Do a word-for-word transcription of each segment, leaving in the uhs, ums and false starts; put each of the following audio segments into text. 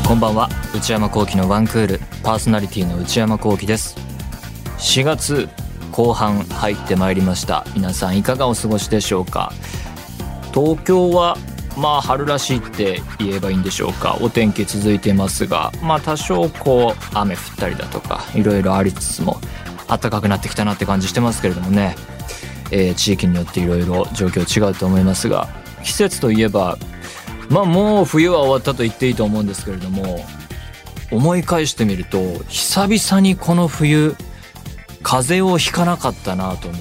こんばんは。内山聖輝のワンクールパーソナリティの内山聖輝です。しがつこう半入ってまいりました。皆さんいかがお過ごしでしょうか。東京はまあ春らしいって言えばいいんでしょうか。お天気続いてますが、まあ多少こう雨降ったりだとかいろいろありつつも暖かくなってきたなって感じしてますけれどもね、えー、地域によっていろいろ状況違うと思いますが、季節といえばまあもう冬は終わったと言っていいと思うんですけれども、思い返してみると久々にこの冬風邪をひかなかったなと思って、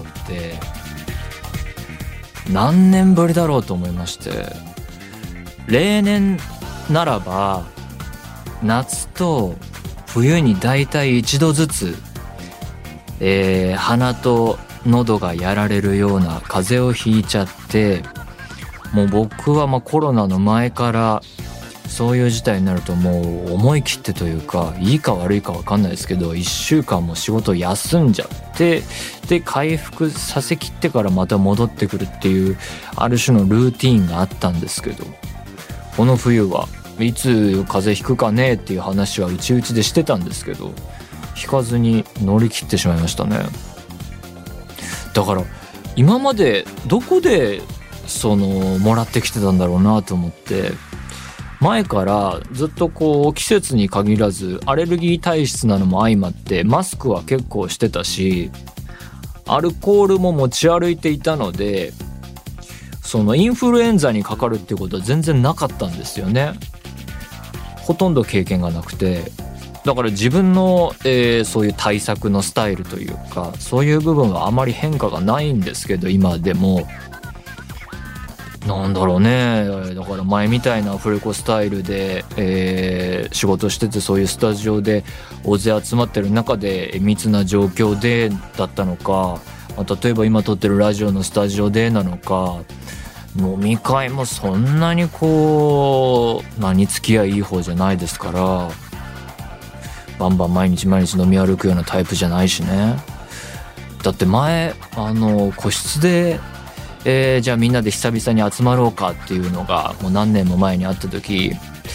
何年ぶりだろうと思いまして、例年ならば夏と冬にだいたい一度ずつ、えー、鼻と喉がやられるような風邪をひいちゃって、もう僕はまあコロナの前からそういう事態になるともう思い切ってというか、いいか悪いか分かんないですけどいっしゅうかんも仕事を休んじゃって、で回復させきってからまた戻ってくるっていうある種のルーティーンがあったんですけど、この冬はいつ風邪ひくかねっていう話はうちうちでしてたんですけど、ひかずに乗り切ってしまいましたね。だから今までどこでそのもらってきてたんだろうなと思って、前からずっとこう季節に限らずアレルギー体質なのも相まってマスクは結構してたし、アルコールも持ち歩いていたので、そのインフルエンザにかかるっていうことは全然なかったんですよね。ほとんど経験がなくて、だから自分の、えー、そういう対策のスタイルというかそういう部分はあまり変化がないんですけど、今でもなんだろうね、だから前みたいなアフレコスタイルで、えー、仕事してて、そういうスタジオで大勢集まってる中で密な状況でだったのか、例えば今撮ってるラジオのスタジオでなのか、飲み会もそんなにこう何付き合いいい方じゃないですから、バンバン毎日毎日飲み歩くようなタイプじゃないしね。だって前あの個室でえー、じゃあみんなで久々に集まろうかっていうのがもう何年も前にあった時、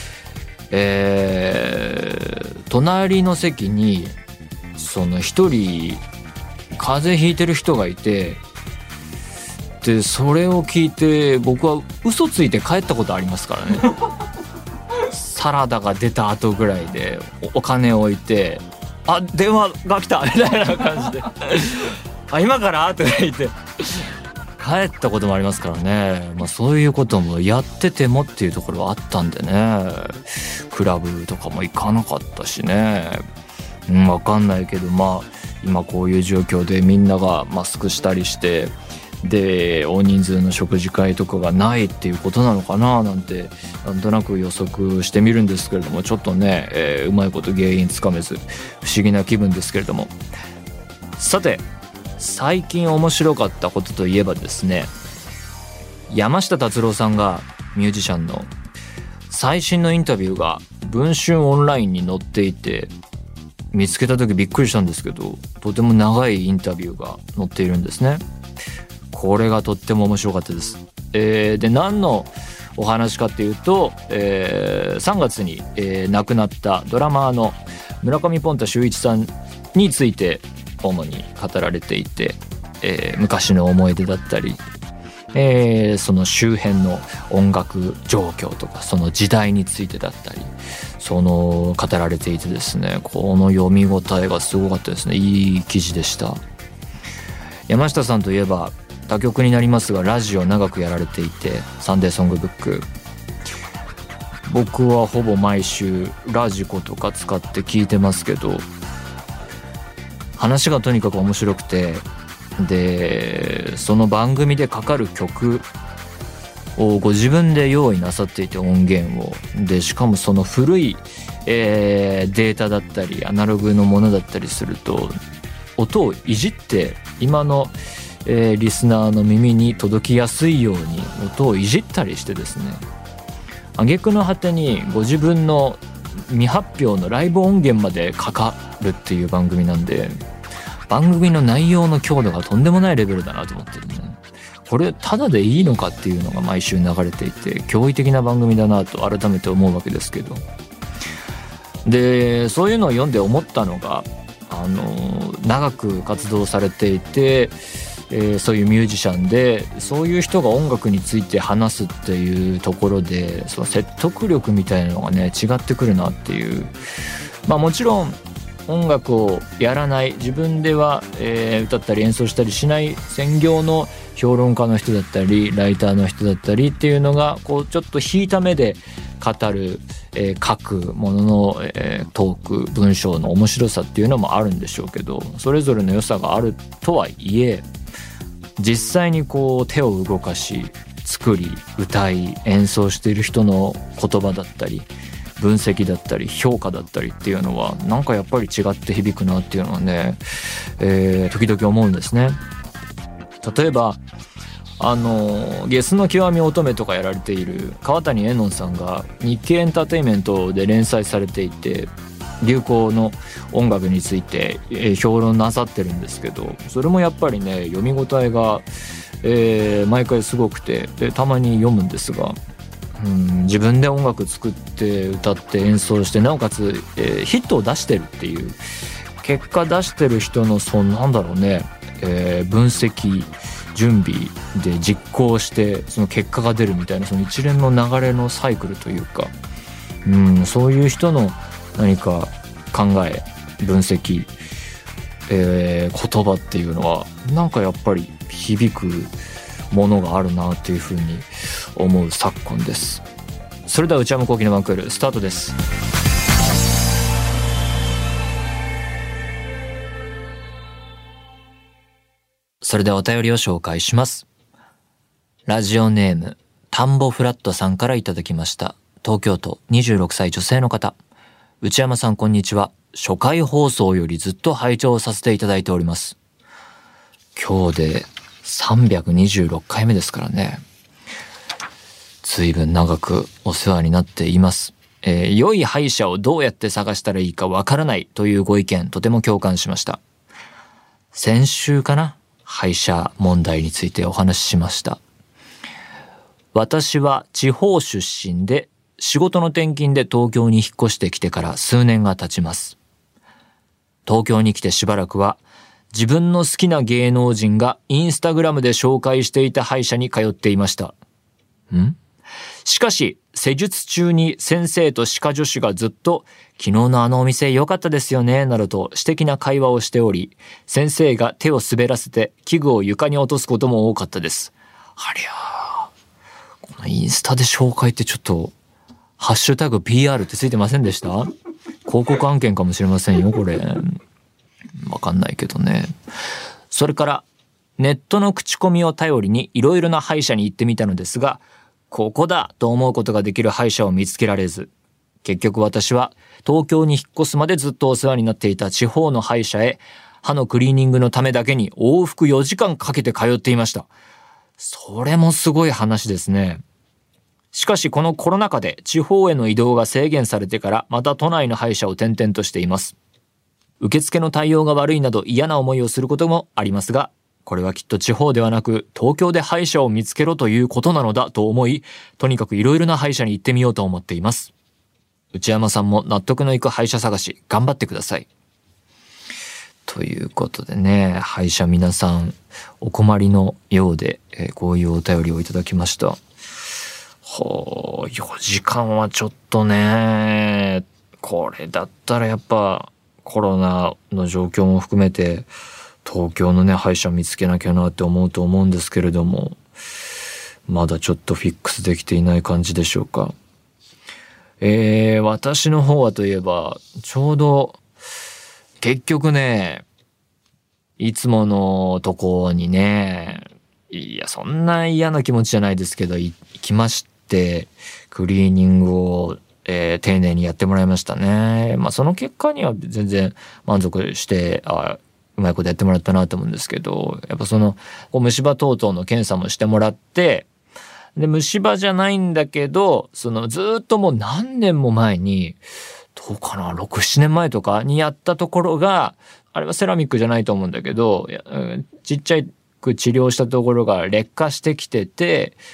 えー、隣の席にその一人風邪ひいてる人がいて、でそれを聞いて僕は嘘ついて帰ったことありますからねサラダが出た後ぐらいで お, お金を置いて、あ電話が来たみたいな感じであ今からとか言って帰ったこともありますからね。まあそういうこともやっててもっていうところはあったんでね、クラブとかも行かなかったしね、うん、わかんないけど、まあ今こういう状況でみんながマスクしたりして、で大人数の食事会とかがないっていうことなのかななんてなんとなく予測してみるんですけれども、ちょっとね、えー、うまいこと原因つかめず不思議な気分ですけれども、さて最近面白かったことといえばですね、山下達郎さんがミュージシャンの最新のインタビューが文春オンラインに載っていて、見つけた時びっくりしたんですけど、とても長いインタビューが載っているんですね。これがとっても面白かったです。えー、で何のお話かっていうと、えー、さんがつに、えー、亡くなったドラマーの村上ポンタ秀一さんについて主に語られていて、えー、昔の思い出だったり、えー、その周辺の音楽状況とかその時代についてだったり、その語られていてですね、この読み応えがすごかったですね。いい記事でした。山下さんといえば他局になりますがラジオ長くやられていて、サンデーソングブック、僕はほぼ毎週ラジコとか使って聞いてますけど、話がとにかく面白くて、でその番組でかかる曲をご自分で用意なさっていて、音源をでしかもその古い、えー、データだったりアナログのものだったりすると音をいじって今の、えー、リスナーの耳に届きやすいように音をいじったりしてですね、挙句の果てにご自分の未発表のライブ音源までかかるっていう番組なんで、番組の内容の強度がとんでもないレベルだなと思ってるね。これただでいいのかっていうのが毎週流れていて、驚異的な番組だなと改めて思うわけですけど、 でそういうのを読んで思ったのが、あの長く活動されていて、えー、そういうミュージシャンでそういう人が音楽について話すっていうところで、その説得力みたいなのがね違ってくるなっていう。まあもちろん音楽をやらない、自分では、えー、歌ったり演奏したりしない専業の評論家の人だったりライターの人だったりっていうのがこうちょっと引いた目で語る、えー、書くものの、えー、トーク文章の面白さっていうのもあるんでしょうけど、それぞれの良さがあるとはいえ、実際にこう手を動かし作り歌い演奏している人の言葉だったり分析だったり評価だったりっていうのはなんかやっぱり違って響くなっていうのはね、えー、時々思うんですね。例えばあのゲスの極み乙女とかやられている川谷絵音さんが日経エンターテインメントで連載されていて、流行の音楽について、えー、評論なさってるんですけど、それもやっぱりね読み応えが、えー、毎回すごくて、でたまに読むんですが、うん、自分で音楽作って歌って演奏してなおかつ、えー、ヒットを出してるっていう結果出してる人のそのなんだろうね、えー、分析準備で実行してその結果が出るみたいな、その一連の流れのサイクルというか、うん、そういう人の何か考え分析、えー、言葉っていうのはなんかやっぱり響くものがあるなっていうふうに思う昨今です。それでは内山聖輝のワンクールスタートです。それではお便りを紹介します。ラジオネーム田んぼフラットさんからいただきました。東京都にじゅうろくさい女性の方。内山さんこんにちは。初回放送よりずっと拝聴させていただいております。今日でさんびゃくにじゅうろっかいめですからね。随分長くお世話になっています。えー、良い歯医者をどうやって探したらいいかわからないというご意見、とても共感しました。先週かな、歯医者問題についてお話ししました。私は地方出身で仕事の転勤で東京に引っ越してきてから数年が経ちます。東京に来てしばらくは自分の好きな芸能人がインスタグラムで紹介していた歯医者に通っていました。ん?しかし施術中に先生と歯科助手がずっと昨日のあのお店良かったですよねなどと私的な会話をしており、先生が手を滑らせて器具を床に落とすことも多かったです。ありゃー、このインスタで紹介ってちょっとハッシュタグ ピーアール ってついてませんでした？広告案件かもしれませんよこれ。わかんないけどね。それからネットの口コミを頼りにいろいろな歯医者に行ってみたのですが、ここだと思うことができる歯医者を見つけられず、結局私は東京に引っ越すまでずっとお世話になっていた地方の歯医者へ歯のクリーニングのためだけに往復よじかんかけて通っていました。それもすごい話ですね。しかしこのコロナ禍で地方への移動が制限されてからまた都内の歯医者を転々としています。受付の対応が悪いなど嫌な思いをすることもありますが、これはきっと地方ではなく東京で歯医者を見つけろということなのだと思い、とにかくいろいろな歯医者に行ってみようと思っています。内山さんも納得のいく歯医者探し頑張ってください。ということでね、歯医者皆さんお困りのようで、えー、こういうお便りをいただきました。ほう、よじかんはちょっとね、これだったらやっぱコロナの状況も含めて東京のね歯医者見つけなきゃなって思うと思うんですけれども、まだちょっとフィックスできていない感じでしょうか。えー、私の方はといえばちょうど結局ね、いつものとこにね、いやそんな嫌な気持ちじゃないですけど行きまして、クリーニングを、えー、丁寧にやってもらいましたね。まあその結果には全然満足して、あ、うまいことやってもらったなと思うんですけど、やっぱそのこう虫歯等々の検査もしてもらって、で虫歯じゃないんだけど、そのずっともう何年も前にどうかな、ろく、ななねんまえとかにやったところが、あれはセラミックじゃないと思うんだけど、ちっちゃく治療したところが劣化してきてて、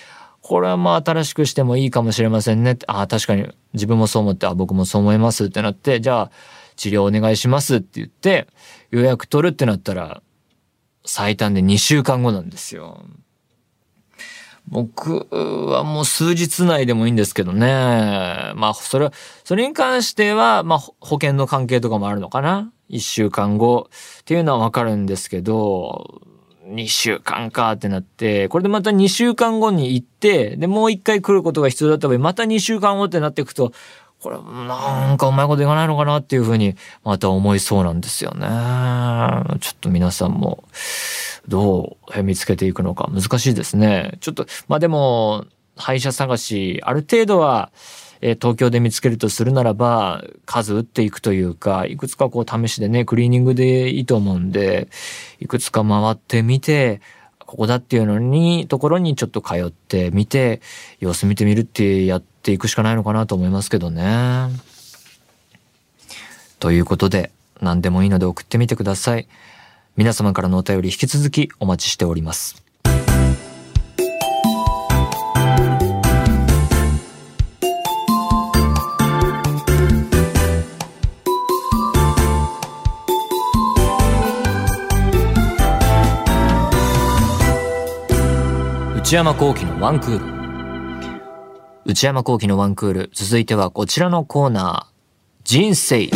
これはまあ新しくしてもいいかもしれませんね。ああ、確かに自分もそう思って、あ、僕もそう思いますってなって、じゃあ治療お願いしますって言って予約取るってなったら最短でにしゅうかんごなんですよ。僕はもう数日内でもいいんですけどね。まあそれ、それに関してはまあ保険の関係とかもあるのかな。いっしゅうかんごっていうのはわかるんですけど、にしゅうかんかってなって、これでまたにしゅうかんごに行って、で、もう一回来ることが必要だった場合、またにしゅうかんごってなっていくと、これ、なんかうまいこといかないのかなっていうふうに、また思いそうなんですよね。ちょっと皆さんも、どう見つけていくのか難しいですね。ちょっと、まあでも、歯医者探し、ある程度は、えー、東京で見つけるとするならば数打っていくというか、いくつかこう試しでね、クリーニングでいいと思うんで、いくつか回ってみて、ここだっていうのにところにちょっと通ってみて、様子見てみるってやっていくしかないのかなと思いますけどね。ということで、何でもいいので送ってみてください。皆様からのお便り引き続きお待ちしております。内山聖輝のワンクール。内山聖輝のワンクール。続いてはこちらのコーナー、人生。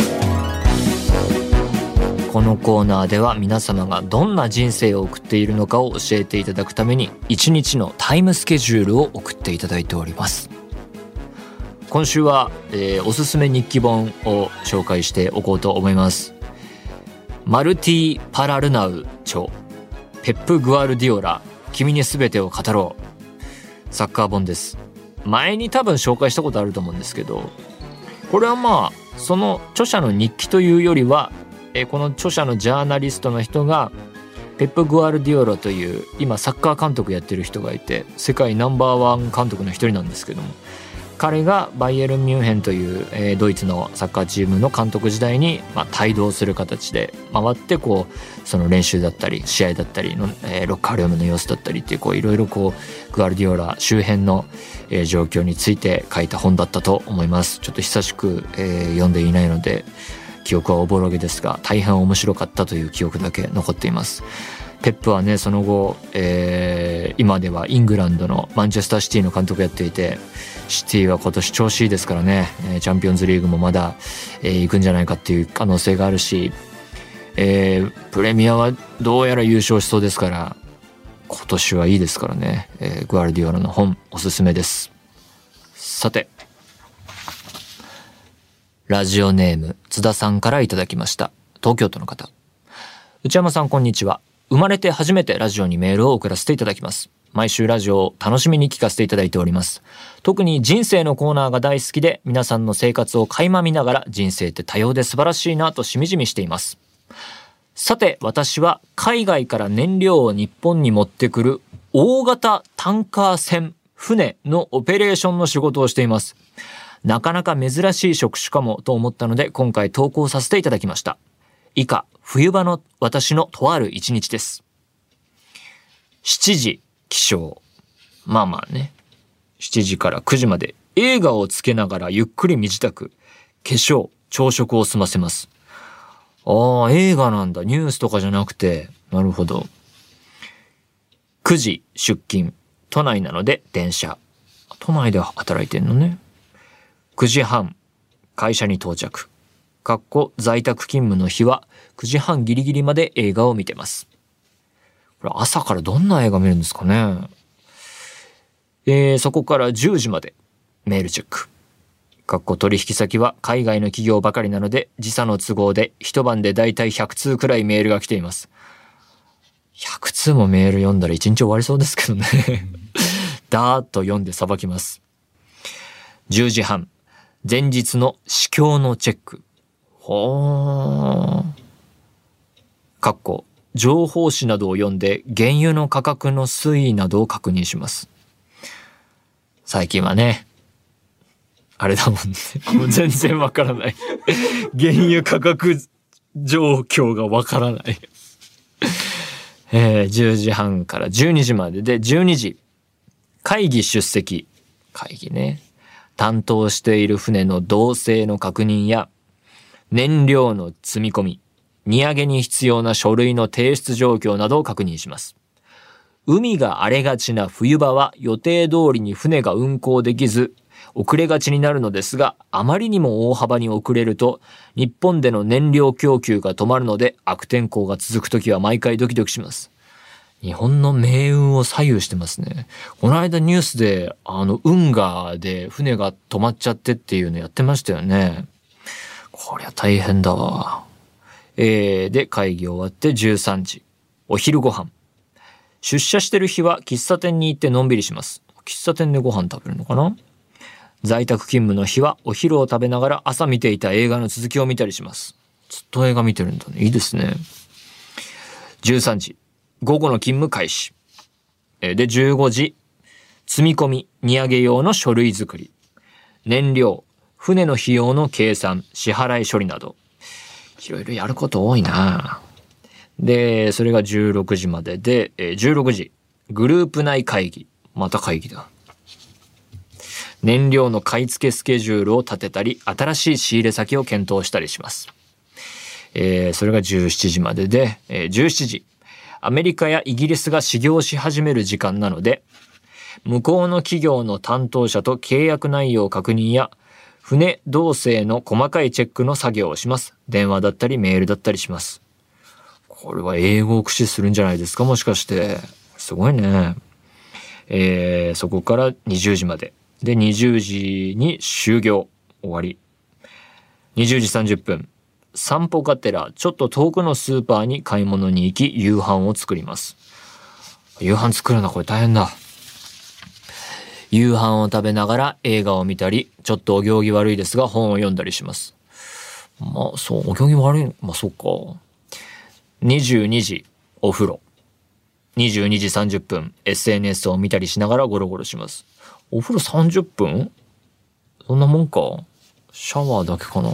このコーナーでは皆様がどんな人生を送っているのかを教えていただくために一日のタイムスケジュールを送っていただいております。今週は、えー、おすすめ日記本を紹介しておこうと思います。マルティ・パラルナウ著、ペップ・グアルディオラ、君にすべてを語ろう。サッカー本です。前に多分紹介したことあると思うんですけど、これはまあその著者の日記というよりは、えこの著者のジャーナリストの人がペップ・グアルディオラという今サッカー監督やってる人がいて、世界ナンバーワン監督の一人なんですけども、彼がバイエルンミュンヘンという、えー、ドイツのサッカーチームの監督時代に、まあ、帯同する形で回ってこうその練習だったり試合だったりの、えー、ロッカールームの様子だったりっていうこういろいろこうグアルディオラ周辺の、えー、状況について書いた本だったと思います。ちょっと久しく、えー、読んでいないので記憶はおぼろげですが、大変面白かったという記憶だけ残っています。ペップはね、その後、えー、今ではイングランドのマンチェスターシティの監督やっていて、シティは今年調子いいですからね、チャンピオンズリーグもまだ、えー、行くんじゃないかっていう可能性があるし、えー、プレミアはどうやら優勝しそうですから、今年はいいですからね、えー、グアルディオラの本おすすめです。さて、ラジオネーム津田さんからいただきました。東京都の方。内山さんこんにちは。生まれて初めてラジオにメールを送らせていただきます。毎週ラジオを楽しみに聞かせていただいております。特に人生のコーナーが大好きで、皆さんの生活を垣間見ながら人生って多様で素晴らしいなとしみじみしています。さて、私は海外から燃料を日本に持ってくる大型タンカー船、船のオペレーションの仕事をしています。なかなか珍しい職種かもと思ったので今回投稿させていただきました。以下、冬場の私のとある一日です。しちじ起床。まあまあね。しちじからくじまで映画をつけながらゆっくり身支度、化粧、朝食を済ませます。ああ、映画なんだ。ニュースとかじゃなくて。なるほど。くじ出勤。都内なので電車。都内で働いてんのね。くじはん、会社に到着。かっこ在宅勤務の日はくじはんギリギリまで映画を見てます。これ朝からどんな映画見るんですかね。えー、そこからじゅうじまでメールチェック。かっこ取引先は海外の企業ばかりなので時差の都合で一晩でだいたいひゃくつうくらいメールが来ています。ひゃくつうもメール読んだらいちにち終わりそうですけどね。だーっと読んでさばきます。じゅうじはん、前日の市況のチェック。ほー。かっこ情報誌などを読んで原油の価格の推移などを確認します。最近はね、あれだもんね。もう全然わからない。原油価格状況がわからない。えー、じゅうじはんからじゅうにじまででじゅうにじ。 会議出席。会議ね。担当している船の動静の確認や、燃料の積み込み、荷上げに必要な書類の提出状況などを確認します。海が荒れがちな冬場は予定通りに船が運航できず、遅れがちになるのですが、あまりにも大幅に遅れると、日本での燃料供給が止まるので、悪天候が続くときは毎回ドキドキします。日本の命運を左右してますね。この間ニュースで、あの、運河で船が止まっちゃってっていうのやってましたよね。こりゃ大変だわ。えー、で、会議終わってじゅうさんじ。お昼ご飯。出社してる日は喫茶店に行ってのんびりします。喫茶店でご飯食べるのかな？在宅勤務の日はお昼を食べながら朝見ていた映画の続きを見たりします。ずっと映画見てるんだね。いいですね。じゅうさんじ。午後の勤務開始。で、じゅうごじ。積み込み、荷上げ用の書類作り。燃料、船の費用の計算、支払い処理など。いろいろやること多いな。で、それがじゅうろくじまでで、じゅうろくじ。グループ内会議。また会議だ。燃料の買い付けスケジュールを立てたり、新しい仕入れ先を検討したりします。えー、それがじゅうしちじまでで、えー、じゅうしちじ。アメリカやイギリスが始業し始める時間なので、向こうの企業の担当者と契約内容確認や、船動静の細かいチェックの作業をします。電話だったりメールだったりします。これは英語を駆使するんじゃないですか、もしかして。すごいね。えー、そこからにじゅうじまで。で、にじゅうじに終業。終わり。にじゅうじさんじゅっぷん。散歩がてらちょっと遠くのスーパーに買い物に行き夕飯を作ります。夕飯作るのこれ大変だ。夕飯を食べながら映画を見たり、ちょっとお行儀悪いですが本を読んだりします。まあそう、お行儀悪い、まあそっか。にじゅうにじお風呂。にじゅうにじさんじゅっぷん エスエヌエス を見たりしながらゴロゴロします。お風呂さんじゅっぷん？そんなもんか。シャワーだけかな。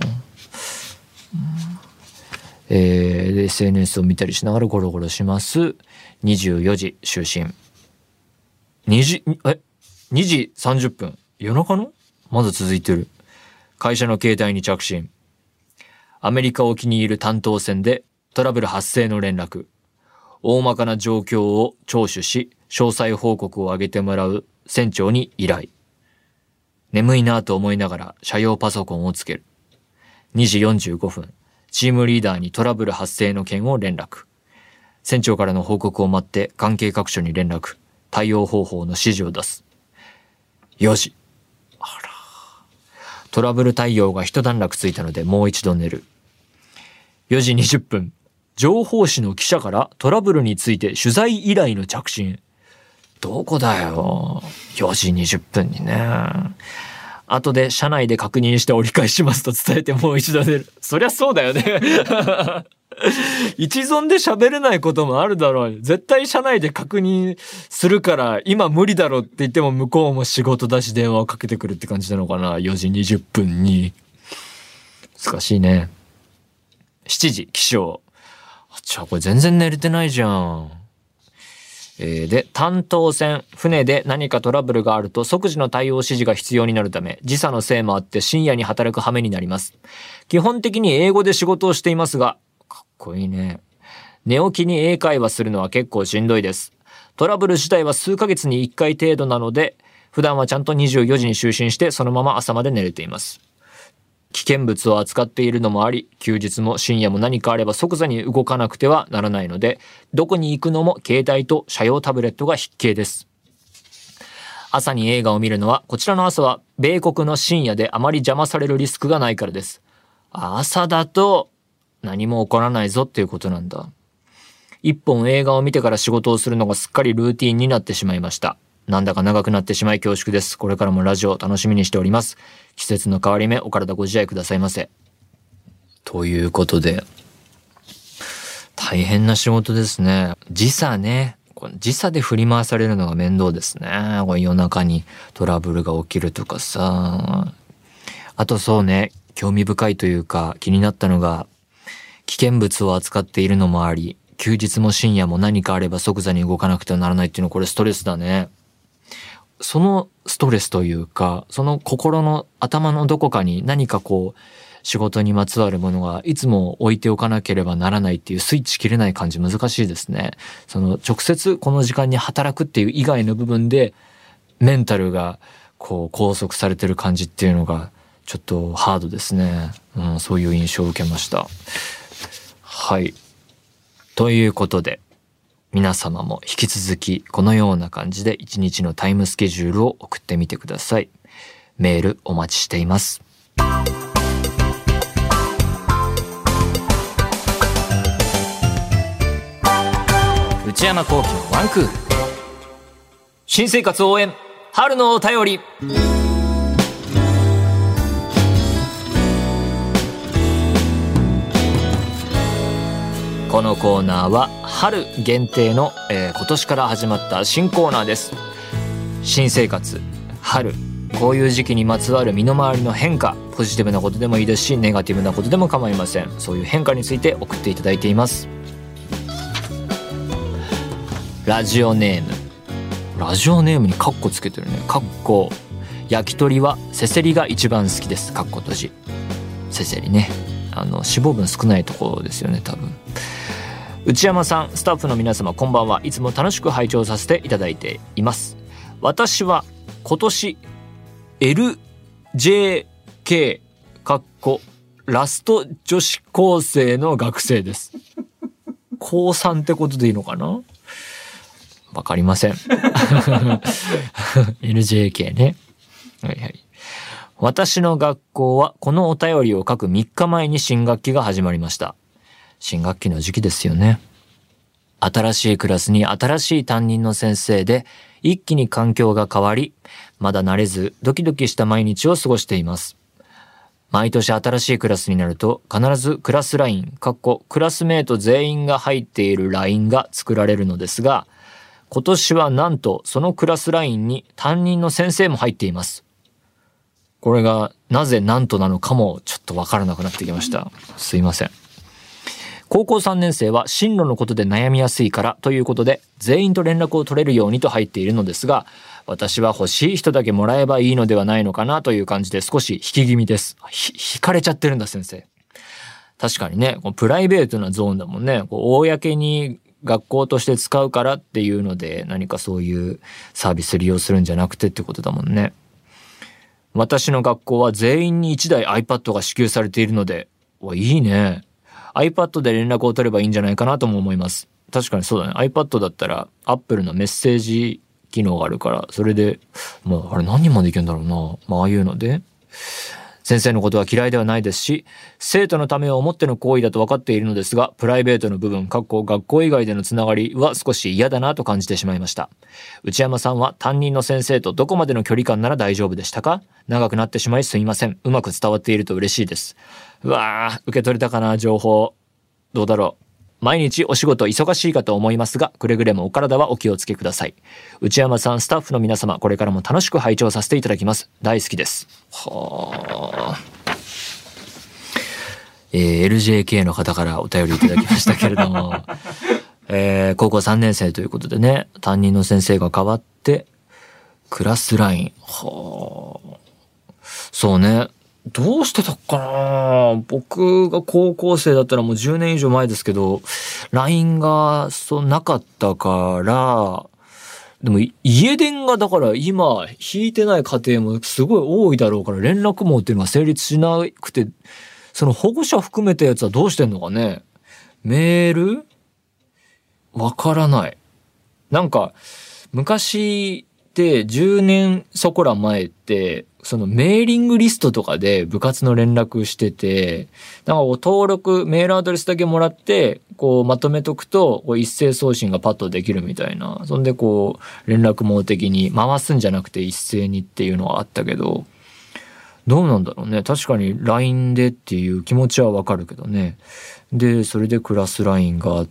えー、エスエヌエス を見たりしながらゴロゴロします。にじゅうよじ就寝。2時、え、にじさんじゅっぷん。夜中の？まだ続いてる。会社の携帯に着信。アメリカ沖にいる担当船でトラブル発生の連絡。大まかな状況を聴取し、詳細報告を上げてもらう船長に依頼。眠いなぁと思いながら社用パソコンをつける。にじよんじゅうごふん、チームリーダーにトラブル発生の件を連絡。船長からの報告を待って関係各所に連絡。対応方法の指示を出す。よじ。あら。トラブル対応が一段落ついたのでもう一度寝る。よじにじゅっぷん、情報誌の記者からトラブルについて取材依頼の着信。どこだよ。よじにじゅっぷんにね。後で社内で確認して折り返しますと伝えてもう一度寝る。そりゃそうだよね。一存で喋れないこともあるだろう。絶対社内で確認するから今無理だろって言っても向こうも仕事だし電話をかけてくるって感じなのかな。よじにじゅっぷんに。難しいね。しちじ起床。じゃあこれ全然寝れてないじゃん。えー、で、担当船、船で何かトラブルがあると即時の対応指示が必要になるため、時差のせいもあって深夜に働く羽目になります。基本的に英語で仕事をしていますが、かっこいいね。寝起きに英会話するのは結構しんどいです。トラブル自体は数ヶ月にいっかい程度なので、普段はちゃんとにじゅうよじに就寝してそのまま朝まで寝れています。危険物を扱っているのもあり、休日も深夜も何かあれば即座に動かなくてはならないので、どこに行くのも携帯と社用タブレットが必携です。朝に映画を見るのは、こちらの朝は米国の深夜であまり邪魔されるリスクがないからです。朝だと何も起こらないぞっていうことなんだ。一本映画を見てから仕事をするのがすっかりルーティンになってしまいました。なんだか長くなってしまい恐縮です。これからもラジオを楽しみにしております。季節の変わり目、お体ご自愛くださいませ。ということで、大変な仕事ですね。時差ね。時差で振り回されるのが面倒ですね。これ夜中にトラブルが起きるとかさ。あとそうね、興味深いというか気になったのが、危険物を扱っているのもあり、休日も深夜も何かあれば即座に動かなくてはならないっていうのはこれストレスだね。 そのストレスというか、その心の頭のどこかに何かこう仕事にまつわるものがいつも置いておかなければならないっていうスイッチ切れない感じ難しいですね。その直接この時間に働くっていう以外の部分でメンタルがこう拘束されてる感じっていうのがちょっとハードですね。うん、そういう印象を受けました。はい。ということで、皆様も引き続きこのような感じで一日のタイムスケジュールを送ってみてください。メールお待ちしています。内山聖輝のワンクール。新生活応援、春のお便り。このコーナーは春限定の、えー、今年から始まった新コーナーです。新生活、春、こういう時期にまつわる身の回りの変化、ポジティブなことでもいいですし、ネガティブなことでも構いません。そういう変化について送っていただいています。ラジオネーム、ラジオネームにカッコつけてるね。カッコ、焼き鳥はせせりが一番好きです。カッコ閉じ。せせりね、あの脂肪分少ないところですよね、多分。内山さん、スタッフの皆様、こんばんは。いつも楽しく拝聴させていただいています。私は今年 エルジェーケー かっこラスト女子高生の学生です。高さんってことでいいのかな、わかりません。エルジェーケー ね。はいはい。私の学校はこのお便りを書くみっかまえに新学期が始まりました。新学期の時期ですよね。新しいクラスに新しい担任の先生で一気に環境が変わり、まだ慣れずドキドキした毎日を過ごしています。毎年新しいクラスになると必ずクラスライン、かっこクラスメート全員が入っているラインが作られるのですが、今年はなんとそのクラスラインに担任の先生も入っています。これがなぜなんとなのかもちょっとわからなくなってきました。すいません。高校さんねん生は進路のことで悩みやすいからということで全員と連絡を取れるようにと入っているのですが、私は欲しい人だけもらえばいいのではないのかなという感じで少し引き気味です。ひ引かれちゃってるんだ先生。確かにね、こうプライベートなゾーンだもんね。こう公に学校として使うからっていうので何かそういうサービス利用するんじゃなくてってことだもんね。私の学校は全員にいちだい iPad が支給されているので、お、いいね。iPad で連絡を取ればいいんじゃないかなとも思います。確かにそうだね。iPad だったら Apple のメッセージ機能があるから、それで、もうあれ何人までいけんだろうな。まあああいうので。先生のことは嫌いではないですし、生徒のためを思っての行為だと分かっているのですが、プライベートの部分、かっこ学校以外でのつながりは少し嫌だなと感じてしまいました。内山さんは担任の先生とどこまでの距離感なら大丈夫でしたか？長くなってしまいすみません。うまく伝わっていると嬉しいです。うわー、受け取れたかな、情報。どうだろう。毎日お仕事忙しいかと思いますが、くれぐれもお体はお気をつけください。内山さん、スタッフの皆様、これからも楽しく拝聴させていただきます。大好きです。はあ。えー、エルジェーケー の方からお便りいただきましたけれども、えー、高校さんねん生ということでね、担任の先生が変わって、クラスライン。はあ。そうね。どうしてたかな。僕が高校生だったらもうじゅうねん以上前ですけど、ライン がそうなかったから、でも家電がだから今引いてない家庭もすごい多いだろうから連絡網っていうのが成立しなくて、その保護者含めたやつはどうしてんのかね。メール？わからない。なんか昔ってじゅうねんそこら前ってそのメーリングリストとかで部活の連絡してて、なんか登録、メールアドレスだけもらって、こうまとめとくと、こう一斉送信がパッとできるみたいな。そんでこう、連絡網的に回すんじゃなくて一斉にっていうのはあったけど、どうなんだろうね。確かに ライン でっていう気持ちはわかるけどね。で、それでクラス ライン があって、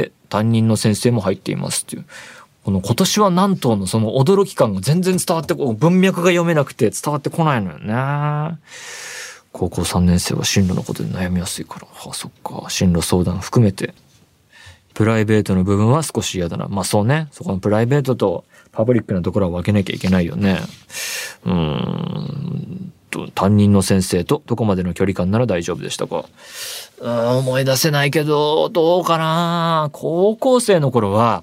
担任の先生も入っていますっていう。この今年は何頭のその驚き感が全然伝わってこう文脈が読めなくて伝わってこないのよね。高校さんねん生は進路のことで悩みやすいから、はあ、そっか、進路相談含めてプライベートの部分は少し嫌だな。まあそうね。そこのプライベートとパブリックなところは分けなきゃいけないよね。うーんと、担任の先生とどこまでの距離感なら大丈夫でしたか？うーん、思い出せないけど、どうかな。高校生の頃は、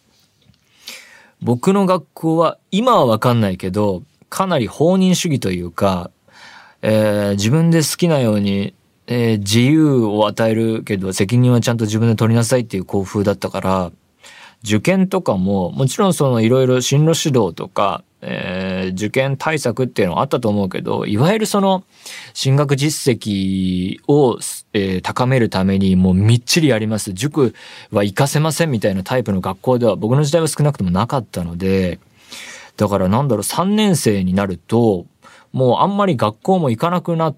僕の学校は今は分かんないけど、かなり放任主義というか、えー、自分で好きなように、えー、自由を与えるけど責任はちゃんと自分で取りなさいっていう校風だったから、受験とかももちろんそのいろいろ進路指導とか、えー、受験対策っていうのはあったと思うけど、いわゆるその進学実績を、えー、高めるためにもうみっちりやります、塾は行かせませんみたいなタイプの学校では僕の時代は少なくともなかったので、だからなんだろう、さんねん生になるともうあんまり学校も行かなくなって、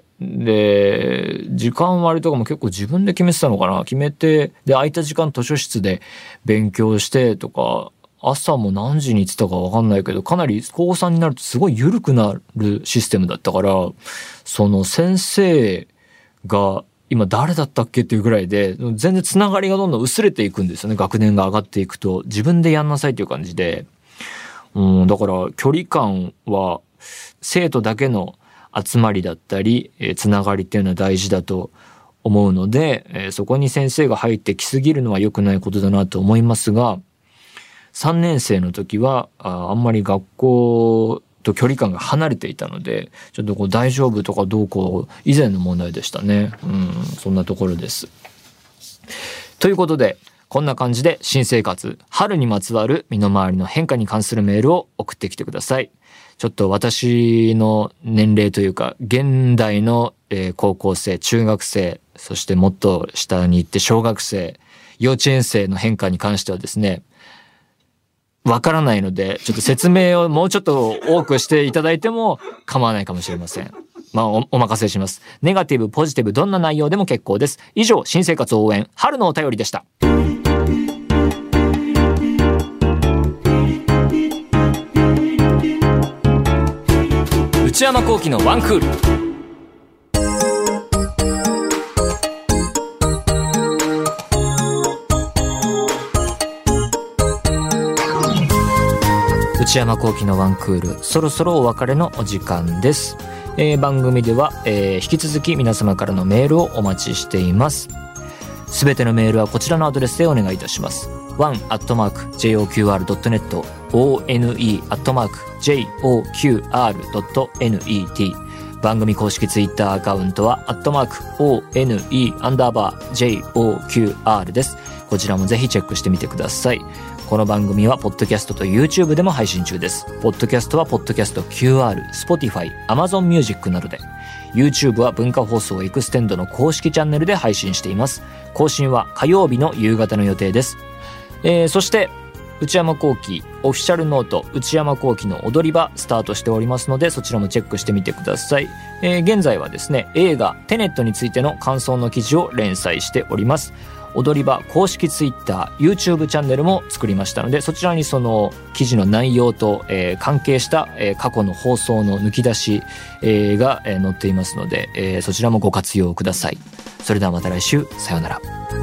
で時間割とかも結構自分で決めてたのかな、決めて、で空いた時間図書室で勉強してとか、朝も何時に行ってたか分かんないけど、かなり高さんになるとすごい緩くなるシステムだったから、その先生が今誰だったっけっていうぐらいで全然つながりがどんどん薄れていくんですよね。学年が上がっていくと自分でやんなさいっていう感じで、うん、だから距離感は生徒だけの集まりだったり、えー、つながりっていうのは大事だと思うので、えー、そこに先生が入ってきすぎるのは良くないことだなと思いますが、さんねん生の時は あ, あんまり学校と距離感が離れていたので、ちょっとこう大丈夫とかどうこう以前の問題でしたね。うん、そんなところです。ということで、こんな感じで新生活、春にまつわる身の回りの変化に関するメールを送ってきてください。ちょっと私の年齢というか、現代の、えー、高校生、中学生、そしてもっと下に行って小学生、幼稚園生の変化に関してはですね、わからないので、ちょっと説明をもうちょっと多くしていただいても構わないかもしれません。まあ お, お任せします。ネガティブ、ポジティブ、どんな内容でも結構です。以上、新生活応援、春のお便りでした。内山聖輝のワンクール。内山聖輝のワンクール、そろそろお別れのお時間です。えー、番組では、えー、引き続き皆様からのメールをお待ちしています。すべてのメールはこちらのアドレスでお願いいたします。ワン アットマーク ジェイオーキューアール ドットネット オーエヌイー アットマーク ジェイオーキューアール ドットネット 番組公式ツイッターアカウントはアットマーク オーエヌイー アンダーバー ジェイオーキューアール です。こちらもぜひチェックしてみてください。この番組はポッドキャストと YouTube でも配信中です。ポッドキャストはポッドキャスト キューアール、Spotify、Amazon Music などで、YouTube は文化放送エクステンドの公式チャンネルで配信しています。更新は火曜日の夕方の予定です。えー、そして内山聖輝オフィシャルノート内山聖輝の踊り場スタートしておりますので、そちらもチェックしてみてください。えー、現在はですね、映画テネットについての感想の記事を連載しております。踊り場公式ツイッター YouTube チャンネルも作りましたので、そちらにその記事の内容と、えー、関係した、えー、過去の放送の抜き出し、えー、が、えー、載っていますので、えー、そちらもご活用ください。それではまた来週、さようなら。